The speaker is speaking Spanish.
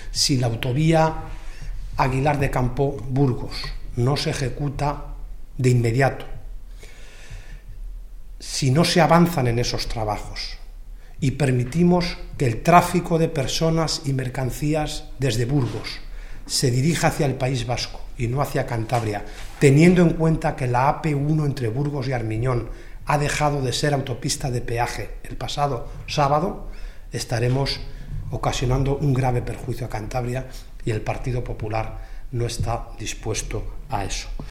Si la autovía Aguilar de Campo-Burgos no se ejecuta de inmediato, si no se avanzan en esos trabajos y permitimos que el tráfico de personas y mercancías desde Burgos se dirija hacia el País Vasco y no hacia Cantabria, teniendo en cuenta que la AP1 entre Burgos y Armiñón ha dejado de ser autopista de peaje el pasado sábado, estaremos ocasionando un grave perjuicio a Cantabria y el Partido Popular no está dispuesto a eso.